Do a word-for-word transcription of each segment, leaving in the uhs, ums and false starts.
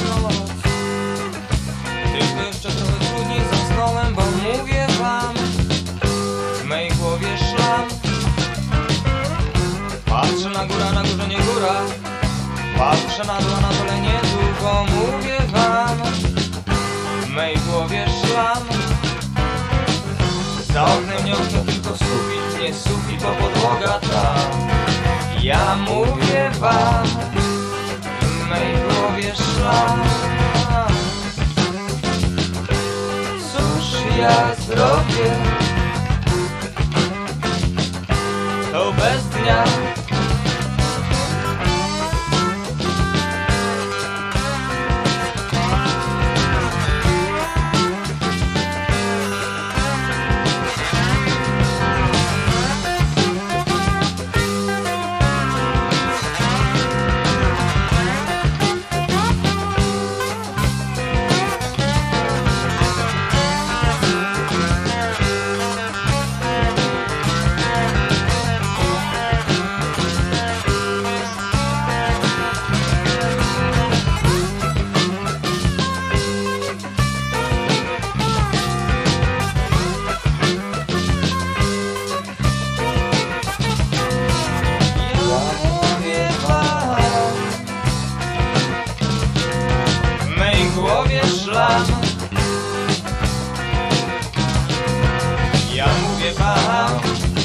noc. Tylko jeszcze trochę trudniej zasnąłem, bo mówię wam, w mej głowie szlam. Patrzę na górę, na górze nie góra. Patrzę na dół, a na dole nie dół, bo mówię wam, w mej głowie szlam. Za oknem nie okno, tylko sufit, nie sufit, bo podłoga ta. Ja mówię wam, w mej głowie szlam. Cóż ja zrobię, to bez dnia. Ja mówię wam,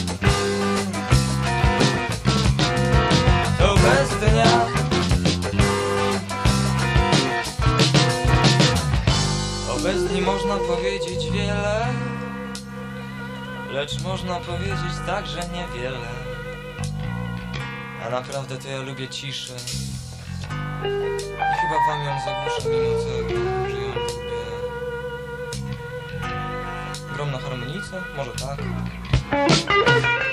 to bez dnia. O bez dni można powiedzieć wiele, lecz można powiedzieć także niewiele. A naprawdę to ja lubię ciszę i chyba wam ją zagłuszę, mimo tego, że ją lubię. Grom na harmonice? Może tak?